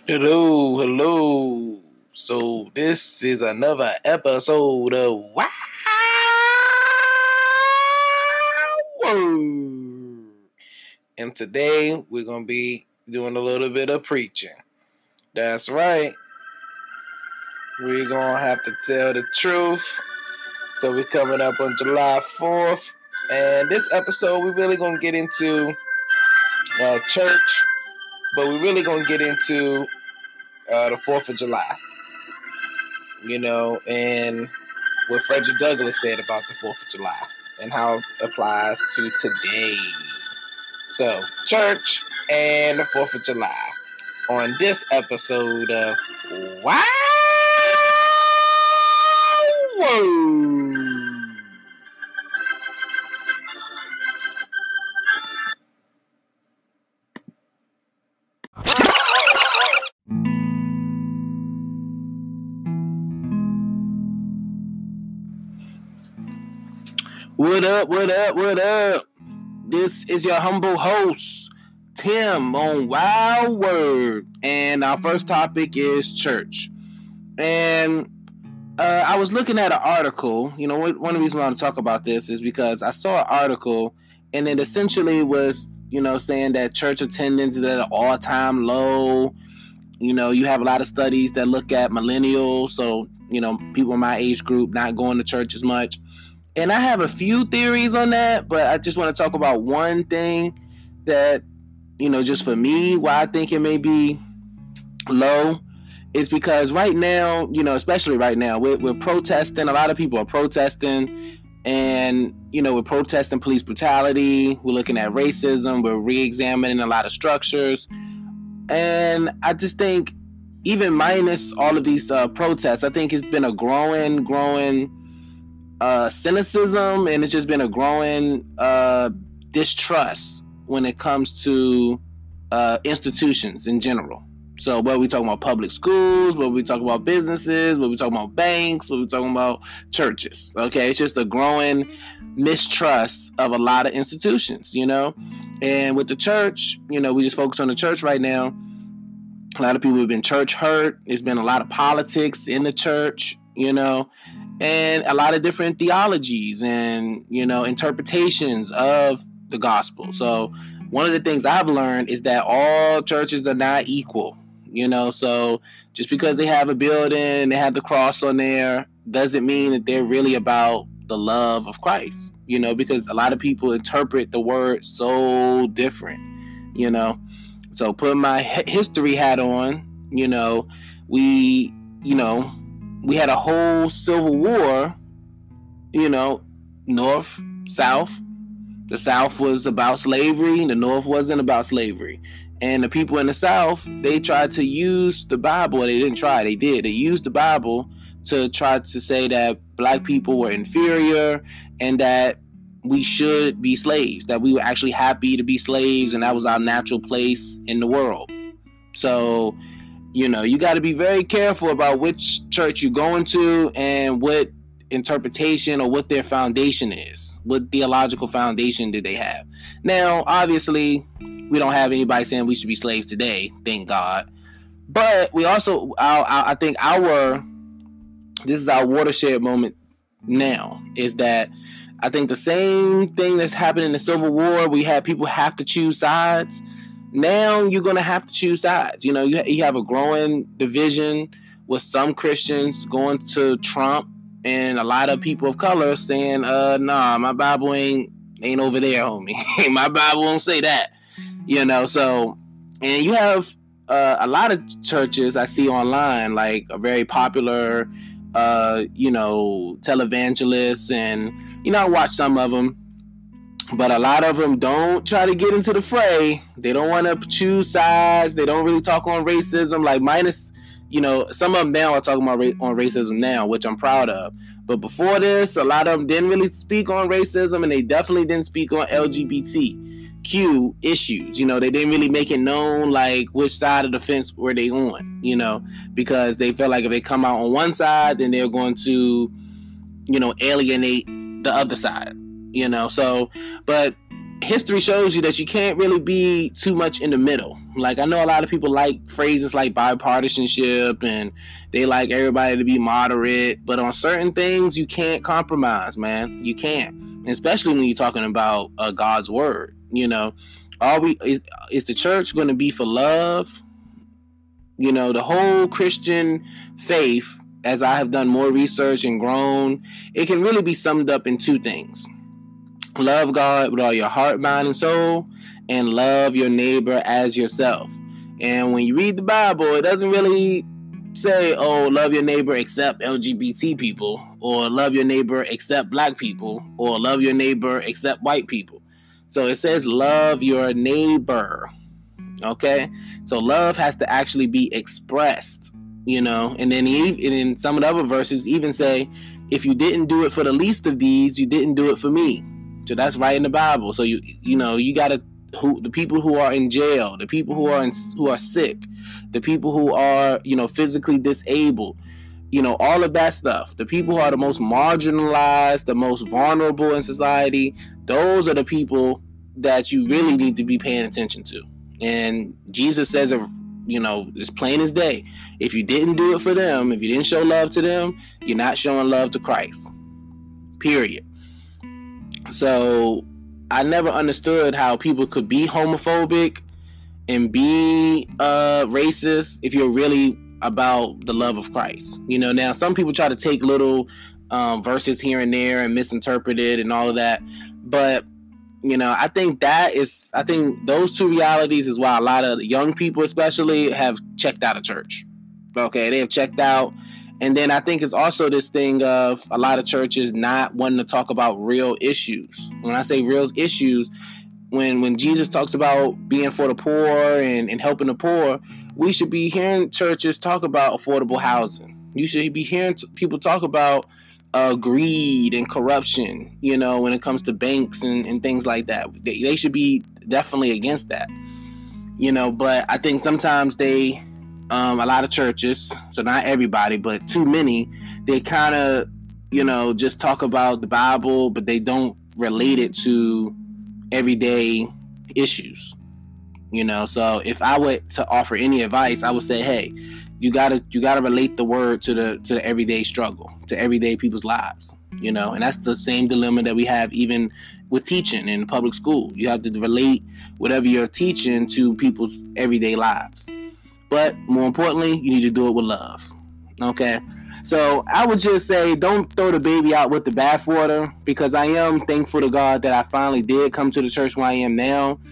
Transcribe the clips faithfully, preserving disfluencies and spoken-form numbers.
Hello, hello. So this is another episode of Wow Word. And today we're going to be doing a little bit of preaching. That's right. We're going to have to tell the truth. So we're coming up on July fourth. And this episode we're really going to get into uh, church. But we're really going to get into uh, the fourth of July. You know, and what Frederick Douglass said about the fourth of July and how it applies to today. So, church and the fourth of July on this episode of Wow Word. What up, what up, what up? This is your humble host, Tim, on Wild Word. And our first topic is church. And uh, I was looking at an article. You know, one of the reasons I want to talk about this is because I saw an article, and it essentially was, you know, saying that church attendance is at an all-time low. You know, you have a lot of studies that look at millennials, so, you know, people in my age group not going to church as much. And I have a few theories on that, but I just want to talk about one thing that, you know, just for me, why I think it may be low is because right now, you know, especially right now, we're, we're protesting. A lot of people are protesting, and, you know, we're protesting police brutality. We're looking at racism. We're re-examining a lot of structures. And I just think even minus all of these uh, protests, I think it's been a growing, growing Uh, cynicism, and it's just been a growing uh, distrust when it comes to uh, institutions in general. So whether we talking about public schools, whether we talking about businesses, whether we talking about banks, whether we talking about churches, okay? It's just a growing mistrust of a lot of institutions, you know? And with the church, you know, we just focus on the church right now. A lot of people have been church hurt. There's been a lot of politics in the church, you know? And a lot of different theologies and, you know, interpretations of the gospel. So one of the things I've learned is that all churches are not equal, you know. So just because they have a building, they have the cross on there, doesn't mean that they're really about the love of Christ, you know, because a lot of people interpret the word so different, you know. So putting my history hat on, you know, we, you know, we had a whole civil war, you know, North, South. The South was about slavery. The North wasn't about slavery. And the people in the South, they tried to use the Bible. They didn't try. They did. They used the Bible to try to say that black people were inferior and that we should be slaves, that we were actually happy to be slaves, and that was our natural place in the world. So, you know, you got to be very careful about which church you're going to and what interpretation or what their foundation is. What theological foundation did they have? Now, obviously, we don't have anybody saying we should be slaves today, thank God. But we also, I, I think our, this is our watershed moment now, is that I think the same thing that's happened in the Civil War, we had people have to choose sides. Now you're going to have to choose sides. You know, you, you have a growing division with some Christians going to Trump and a lot of people of color saying, uh, nah, my Bible ain't ain't over there, homie. My Bible won't say that. You know, so, and you have uh, a lot of churches I see online, like a very popular, uh, you know, televangelists, and, you know, I watch some of them. But a lot of them don't try to get into the fray. They don't want to choose sides. They don't really talk on racism. Like minus, you know, some of them now are talking about ra- on racism now, which I'm proud of. But before this, a lot of them didn't really speak on racism, and they definitely didn't speak on L G B T Q issues. You know, they didn't really make it known like which side of the fence were they on, you know, because they felt like if they come out on one side, then they're going to, you know, alienate the other side. You know, so, but history shows you that you can't really be too much in the middle. Like, I know a lot of people like phrases like bipartisanship and they like everybody to be moderate, but on certain things you can't compromise, man. You can't, especially when you're talking about uh, God's word. You know, are we is, is the church going to be for love? You know, the whole Christian faith, as I have done more research and grown, it can really be summed up in two things. Love God with all your heart, mind, and soul, and love your neighbor as yourself. And when you read the Bible, it doesn't really say, oh, love your neighbor except L G B T people, or love your neighbor except black people, or love your neighbor except white people. So it says love your neighbor. Okay? So love has to actually be expressed, you know. And then he, and in some of the other verses even say, if you didn't do it for the least of these, you didn't do it for me. So that's right in the Bible. So you you know you gotta who the people who are in jail, the people who are in, who are sick, the people who are you know physically disabled, you know all of that stuff. The people who are the most marginalized, the most vulnerable in society. Those are the people that you really need to be paying attention to. And Jesus says, you know, it's plain as day. If you didn't do it for them, if you didn't show love to them, you're not showing love to Christ. Period. So I never understood how people could be homophobic and be uh, racist if you're really about the love of Christ. You know, now some people try to take little um, verses here and there and misinterpret it and all of that. But, you know, I think that is, I think those two realities is why a lot of young people especially have checked out of church. Okay, they have checked out. And then I think it's also this thing of a lot of churches not wanting to talk about real issues. When I say real issues, when when Jesus talks about being for the poor and, and helping the poor, we should be hearing churches talk about affordable housing. You should be hearing t- people talk about uh, greed and corruption, you know, when it comes to banks and, and things like that. They, they should be definitely against that, you know, but I think sometimes they... Um, a lot of churches, so not everybody, but too many, they kind of, you know, just talk about the Bible, but they don't relate it to everyday issues, you know. So if I were to offer any advice, I would say, hey, you gotta you gotta relate the word to the to the everyday struggle, to everyday people's lives, you know. And that's the same dilemma that we have even with teaching in public school. You have to relate whatever you're teaching to people's everyday lives. But more importantly, you need to do it with love. Okay? So I would just say don't throw the baby out with the bathwater, because I am thankful to God that I finally did come to the church where I am now.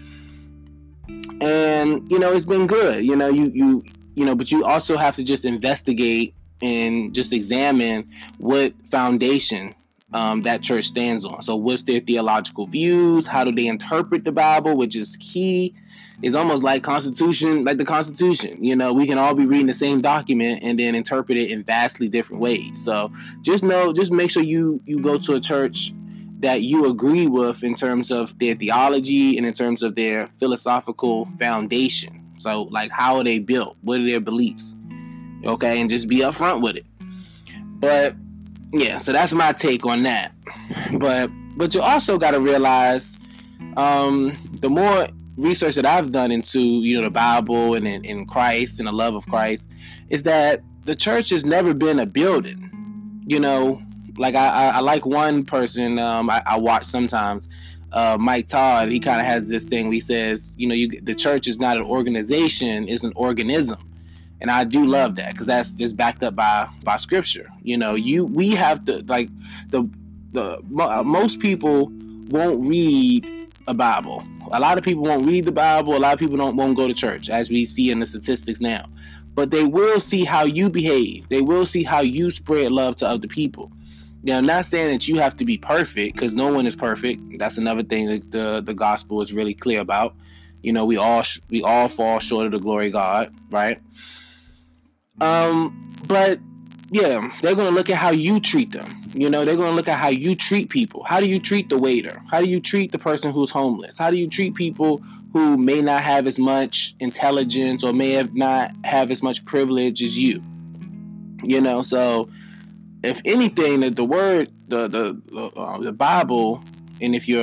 And, you know, it's been good. You know, you you you know, but you also have to just investigate and just examine what foundation um, that church stands on. So what's their theological views? How do they interpret the Bible, which is key. It's almost like Constitution, like the Constitution. You know, we can all be reading the same document and then interpret it in vastly different ways. So just know, just make sure you you go to a church that you agree with in terms of their theology and in terms of their philosophical foundation. So, like, how are they built? What are their beliefs? Okay, and just be upfront with it. But yeah, so that's my take on that. But but you also got to realize, um, the more research that I've done into, you know, the Bible and in, in Christ and the love of Christ, is that the church has never been a building. You know, like I, I, I like one person um, I, I watch sometimes, uh, Mike Todd. He kind of has this thing where he says, you know, you, the church is not an organization, it's an organism. And I do love that, because that's just backed up by by scripture. You know, you we have to, like, the the most people won't read a Bible. A lot of people won't read the Bible. A lot of people don't won't go to church, as we see in the statistics now. But they will see how you behave. They will see how you spread love to other people. Now, I'm not saying that you have to be perfect, because no one is perfect. That's another thing that the, the gospel is really clear about. You know, we all we all fall short of the glory of God, right? Um, but yeah, they're going to look at how you treat them. You know, they're going to look at how you treat people. How do you treat the waiter? How do you treat the person who's homeless? How do you treat people who may not have as much intelligence or may have not have as much privilege as you? You know, so if anything, that the word, the the uh, the Bible, and if you're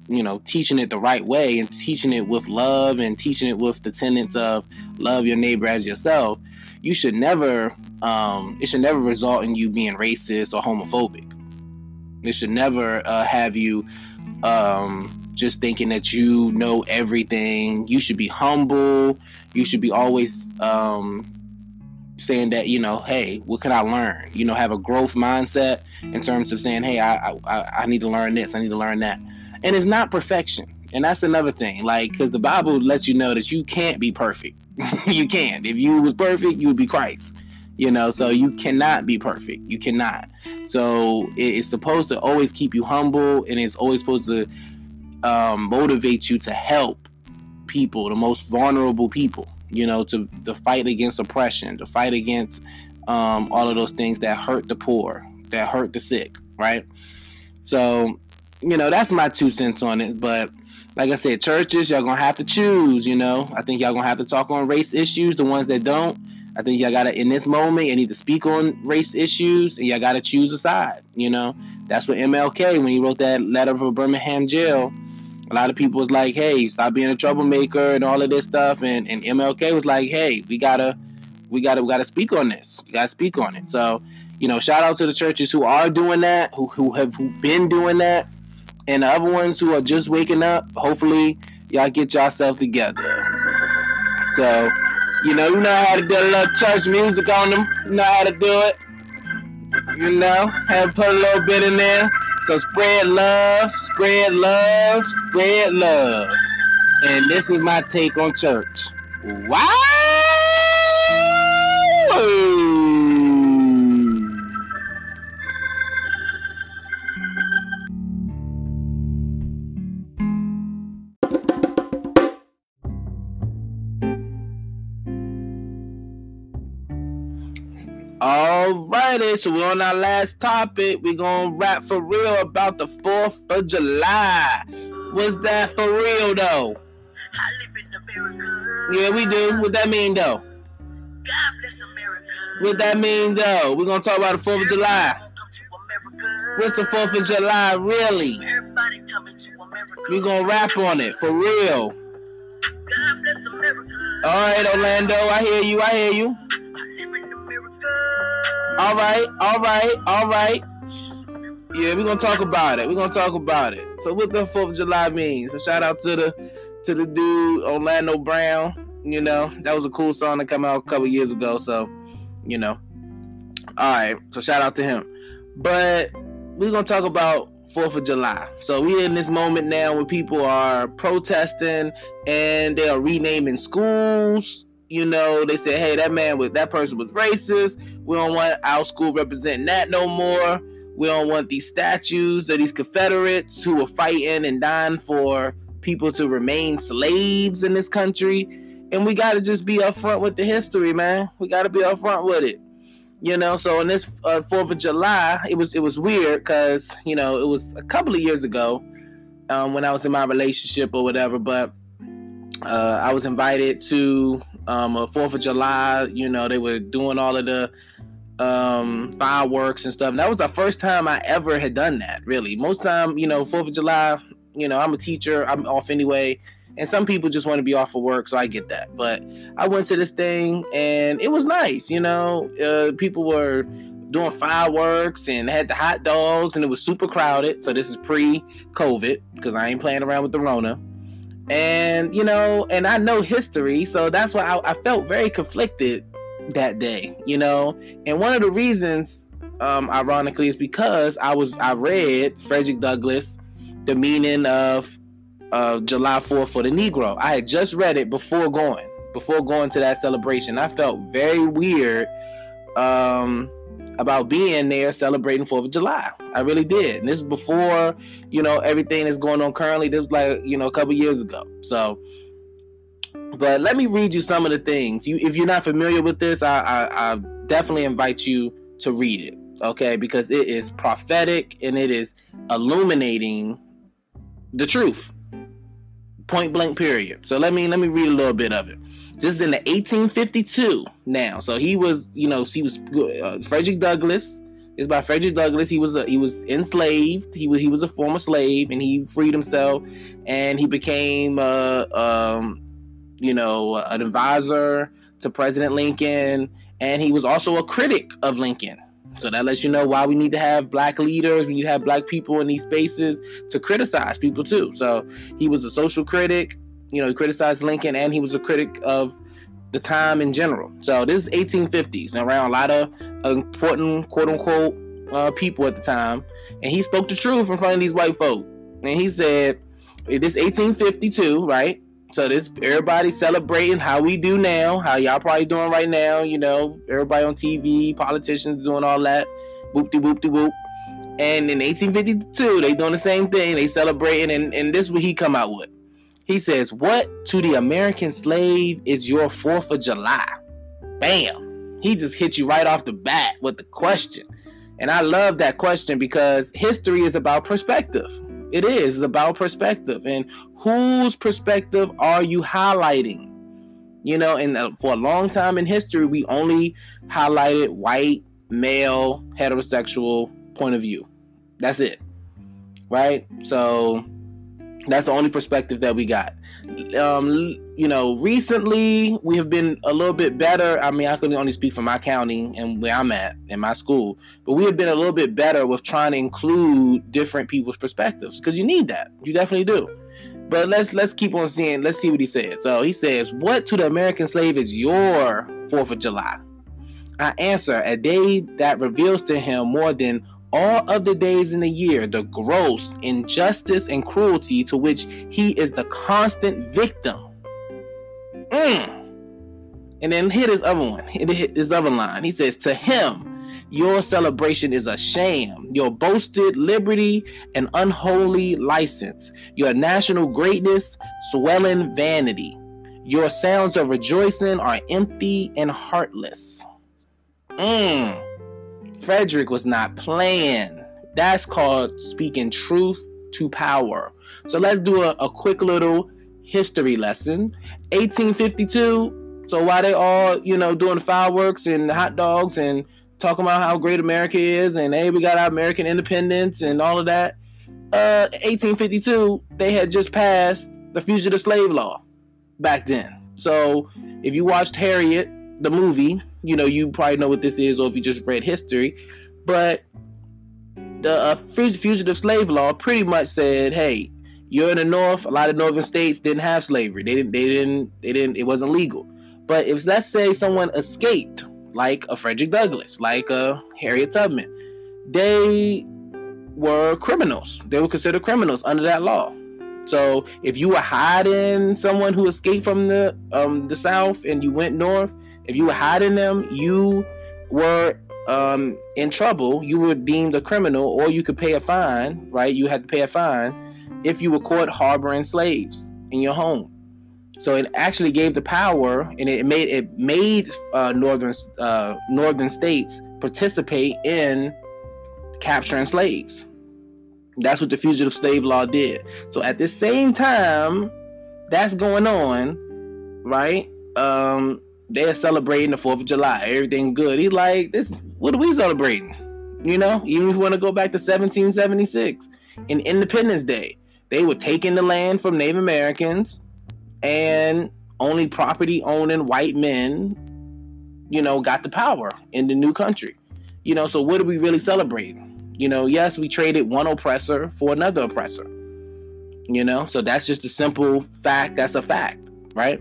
you know, teaching it the right way and teaching it with love and teaching it with the tenets of love your neighbor as yourself, you should never, um, it should never result in you being racist or homophobic. It should never uh, have you um, just thinking that you know everything. You should be humble. You should be always um, saying that, you know, hey, what can I learn? You know, have a growth mindset in terms of saying, hey, I, I, I need to learn this. I need to learn that. And it's not perfection. And that's another thing, like, because the Bible lets you know that you can't be perfect. You can't. If you was perfect, you would be Christ. You know, so you cannot be perfect. You cannot. So it's supposed to always keep you humble, and it's always supposed to um, motivate you to help people, the most vulnerable people, you know, to, to fight against oppression, to fight against um, all of those things that hurt the poor, that hurt the sick, right? So, you know, that's my two cents on it. But like I said, churches, y'all gonna have to choose, you know. I think y'all gonna have to talk on race issues, the ones that don't. I think y'all gotta, in this moment, you need to speak on race issues, and y'all gotta choose a side, you know. That's what M L K, when he wrote that letter for Birmingham jail, a lot of people was like, hey, stop being a troublemaker and all of this stuff, and, and M L K was like, hey, we gotta, we gotta, we gotta speak on this. We gotta speak on it. So, you know, shout out to the churches who are doing that, who who have who been doing that, and the other ones who are just waking up. Hopefully, y'all get yourself together. So, you know, you know how to do a little church music on them. You know how to do it. You know, have to put a little bit in there. So spread love, spread love, spread love. And this is my take on church. Wow! Alrighty, so we're on our last topic. We're gonna rap for real about the fourth of July. What's that for real though? I live in America. Yeah, we do. What that mean though? God bless America. What that mean though? We're gonna talk about the fourth of July. Come to America. What's the fourth of July really? Everybody coming to America. We're gonna rap on it for real. God bless America. Alright, Orlando, I hear you, I hear you. I live in America. Alright, alright, alright. Yeah, we're gonna talk about it. We're gonna talk about it. So what the fourth of July means. So shout out to the to the dude, Orlando Brown. You know, that was a cool song that came out a couple years ago. So, you know. Alright, so shout out to him. But we're gonna talk about fourth of July. So we're in this moment now where people are protesting and they are renaming schools. You know, they say, hey, that man was that person was racist. We don't want our school representing that no more. We don't want these statues of these Confederates who were fighting and dying for people to remain slaves in this country. And we got to just be upfront with the history, man. We got to be upfront with it. You know, so on this uh, fourth of July, it was it was weird because, you know, it was a couple of years ago um, when I was in my relationship or whatever. But uh, I was invited to um, a fourth of July. You know, they were doing all of the um fireworks and stuff, and that was the first time I ever had done that. Really, most time, you know, fourth of July, you know, I'm a teacher, I'm off anyway, and some people just want to be off of work, so I get that. But I went to this thing and it was nice. You know, uh, people were doing fireworks and had the hot dogs, and it was super crowded. So this is pre-COVID because I ain't playing around with the Rona. And you know, and I know history, so that's why I, I felt very conflicted that day, you know. And one of the reasons, um, ironically, is because I was I read Frederick Douglass, The Meaning of uh, July fourth for the Negro. I had just read it before going, before going to that celebration. I felt very weird um, about being there celebrating fourth of July. I really did. And this is before, you know, everything that's going on currently. This was like, you know, a couple years ago. So, but let me read you some of the things. You, if you're not familiar with this, I, I, I definitely invite you to read it, okay? Because it is prophetic and it is illuminating the truth. Point blank, period. So let me let me read a little bit of it. This is in the eighteen fifty-two now. So he was, you know, he was uh, Frederick Douglass, It's by Frederick Douglass. He was a, he was enslaved. He was he was a former slave, and he freed himself, and he became uh, um, you know, an advisor to President Lincoln, and he was also a critic of Lincoln. So that lets you know why we need to have black leaders. We need to have black people in these spaces to criticize people too. So he was a social critic. You know, he criticized Lincoln, and he was a critic of the time in general. So this is eighteen fifties, and around a lot of important quote unquote uh, people at the time, and he spoke the truth in front of these white folk. And he said, "This eighteen fifty-two, right? So this everybody celebrating how we do now, how y'all probably doing right now. You know, everybody on T V, politicians doing all that, whoop de whoop de whoop. And in eighteen fifty-two, they doing the same thing. They celebrating, and and this is what he come out with. He says, "What to the American slave is your Fourth of July?" Bam! He just hit you right off the bat with the question. And I love that question because history is about perspective. It is. It's about perspective. And whose perspective are you highlighting? You know, and uh, for a long time in history, we only highlighted white, male, heterosexual point of view. That's it. Right? So that's the only perspective that we got. Um, you know, recently we have been a little bit better. I mean, I can only speak for my county and where I'm at in my school, but we have been a little bit better with trying to include different people's perspectives because you need that. You definitely do. But let's let's keep on seeing. Let's see what he said. So he says, "What to the American slave is your Fourth of July?" I answer, "A day that reveals to him more than all other days in the year the gross injustice and cruelty to which he is the constant victim." Mm. And then hit his other one, hit his other line. He says, "To him, your celebration is a sham, your boasted liberty an unholy license, your national greatness swelling vanity. Your sounds of rejoicing are empty and heartless." Mm. Frederick was not playing. That's called speaking truth to power. So let's do a, a quick little history lesson. eighteen fifty-two. So while they all, you know, doing fireworks and hot dogs and talking about how great America is and hey, we got our American independence and all of that, uh, eighteen fifty-two, they had just passed the Fugitive Slave Law back then. So if you watched Harriet, the movie, you know, you probably know what this is, or if you just read history, but the uh, Fugitive Slave Law pretty much said, hey, you're in the North, a lot of northern states didn't have slavery. They didn't, they didn't, they didn't, it wasn't legal. But if, let's say, someone escaped, like a Frederick Douglass, like a Harriet Tubman, they were criminals. They were considered criminals under that law. So if you were hiding someone who escaped from the um, the South and you went north, if you were hiding them, you were um, in trouble. You were deemed a criminal, or you could pay a fine, right? You had to pay a fine if you were caught harboring slaves in your home. So it actually gave the power, and it made it made uh, northern uh, northern states participate in capturing slaves. That's what the Fugitive Slave Law did. So at the same time that's going on, right? Um, they're celebrating the Fourth of July. Everything's good. He's like, this. What are we celebrating? You know, even if we want to go back to seventeen seventy-six, in Independence Day, they were taking the land from Native Americans, and only property owning white men, you know, got the power in the new country. You know, so what are we really celebrating? You know, yes, we traded one oppressor for another oppressor. You know, so that's just a simple fact. That's a fact, right?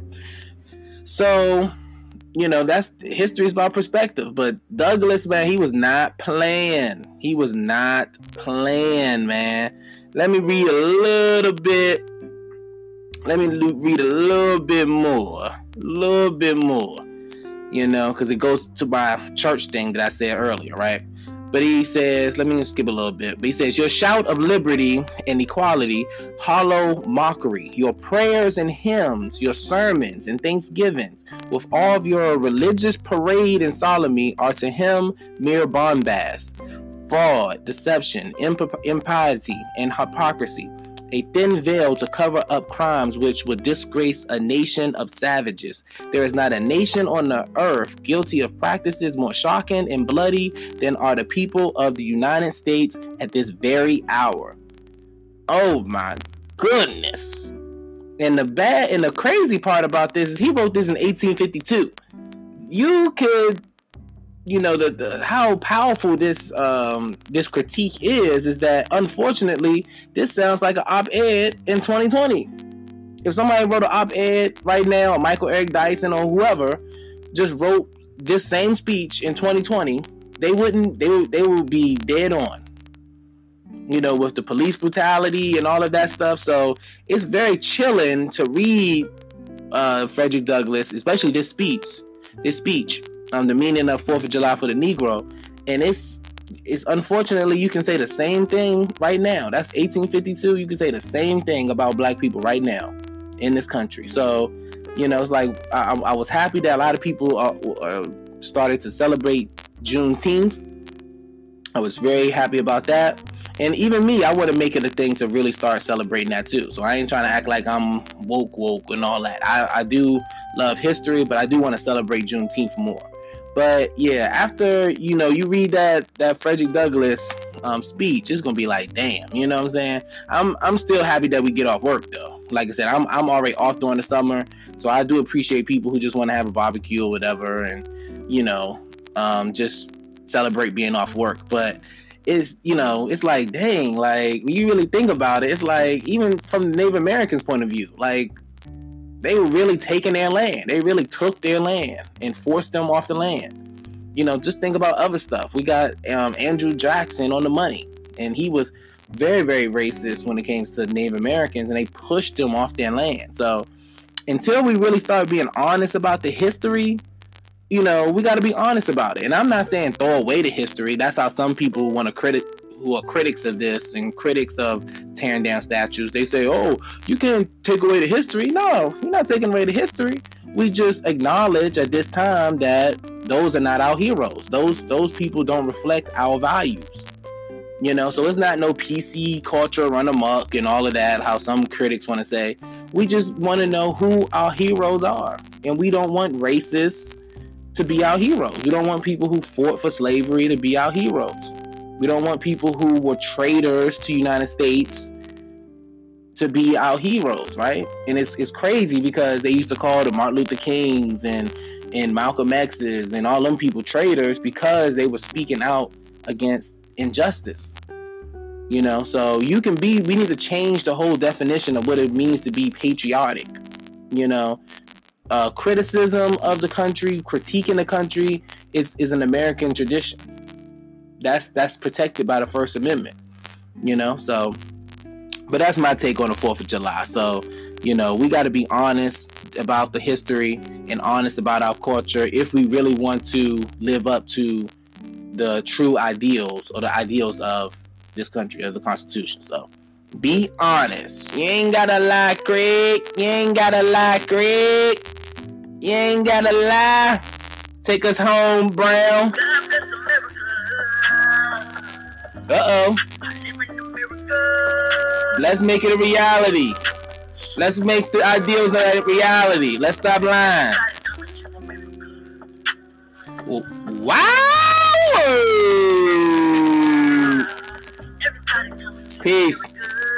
So, you know, that's history is about perspective. But Douglass, man, he was not playing. He was not playing, man. Let me read a little bit. Let me read a little bit more. A little bit more. You know, because it goes to my church thing that I said earlier, right? But he says, let me skip a little bit. But he says, your shout of liberty and equality, hollow mockery, your prayers and hymns, your sermons and thanksgivings, with all of your religious parade and solemnity are to him mere bombast, fraud, deception, imp- impiety, and hypocrisy. a thin veil to cover up crimes which would disgrace a nation of savages. There is not a nation on the earth guilty of practices more shocking and bloody than are the people of the United States at this very hour. Oh my goodness. And the bad and the crazy part about this is he wrote this in eighteen fifty-two. You could, you know, the, the how powerful this um this critique is is that unfortunately this sounds like an op-ed in twenty twenty. If somebody wrote an op-ed right now, or Michael Eric Dyson or whoever just wrote this same speech in twenty twenty, they wouldn't they would they would be dead on. You know, with the police brutality and all of that stuff. So it's very chilling to read uh, Frederick Douglass, especially this speech, this speech on the meaning of fourth of July for the Negro. And it's, it's unfortunately, you can say the same thing right now. That's eighteen fifty-two. You can say the same thing about black people right now in this country. So, you know, it's like, I, I was happy that a lot of people are, are started to celebrate Juneteenth. I was very happy about that. And even me, I want to make it a thing to really start celebrating that too. So I ain't trying to act like I'm woke, woke and all that. I, I do love history, but I do want to celebrate Juneteenth more. But yeah, after, you know, you read that that Frederick Douglass um, speech, it's going to be like, damn, you know what I'm saying? I'm I'm still happy that we get off work though. Like I said, I'm I'm already off during the summer. So I do appreciate people who just want to have a barbecue or whatever and, you know, um, just celebrate being off work. But it's, you know, it's like, dang, like, when you really think about it, it's like, even from the Native Americans' point of view, like, they were really taking their land. They really took their land and forced them off the land. You know, just think about other stuff. We got um, Andrew Jackson on the money, and he was very, very racist when it came to Native Americans, and they pushed them off their land. So until we really start being honest about the history, you know, we got to be honest about it. And I'm not saying throw away the history. That's how some people want to critic, who are critics of this and critics of tearing down statues. They say, oh, you can't take away the history. No, you're not taking away the history. We just acknowledge at this time that those are not our heroes. Those those people don't reflect our values. You know, so it's not no P C culture run amok and all of that, how some critics want to say. We just want to know who our heroes are. And we don't want racists to be our heroes. We don't want people who fought for slavery to be our heroes. We don't want people who were traitors to the United States to be our heroes, right? And it's it's crazy because they used to call the Martin Luther Kings and, and Malcolm X's and all them people traitors because they were speaking out against injustice. You know, so you can be, we need to change the whole definition of what it means to be patriotic. You know, Uh, criticism of the country, critiquing the country is, is an American tradition. That's that's protected by the First Amendment, you know. So, but that's my take on the Fourth of July. So, you know, we got to be honest about the history and honest about our culture if we really want to live up to the true ideals or the ideals of this country, of the Constitution. So, be honest. You ain't gotta lie, Craig. You ain't gotta lie, Craig. You ain't gotta lie. Take us home, Brown. God bless America. Uh-oh. Living America. Let's make it a reality. Let's make the ideals of a reality. Let's stop lying. Everybody coming to America. Wow! Everybody coming to Peace. America.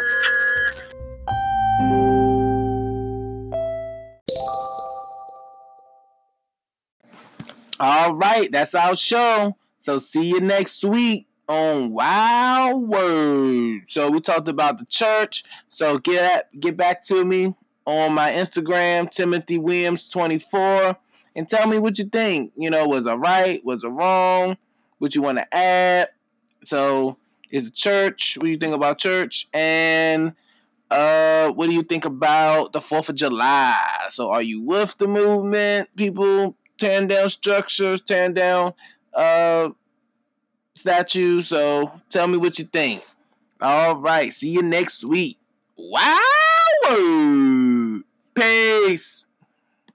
All right, that's our show. So see you next week on Wild Word. So we talked about the church. So get get back to me on my Instagram, Timothy Williams twenty-four, and tell me what you think. You know, was I right? Was I wrong? What you want to add? So is the church? What do you think about church? And uh, what do you think about the Fourth of July? So are you with the movement, people? Tearing down structures, tearing down uh, statues. So tell me what you think. All right. See you next week. Wow. Peace.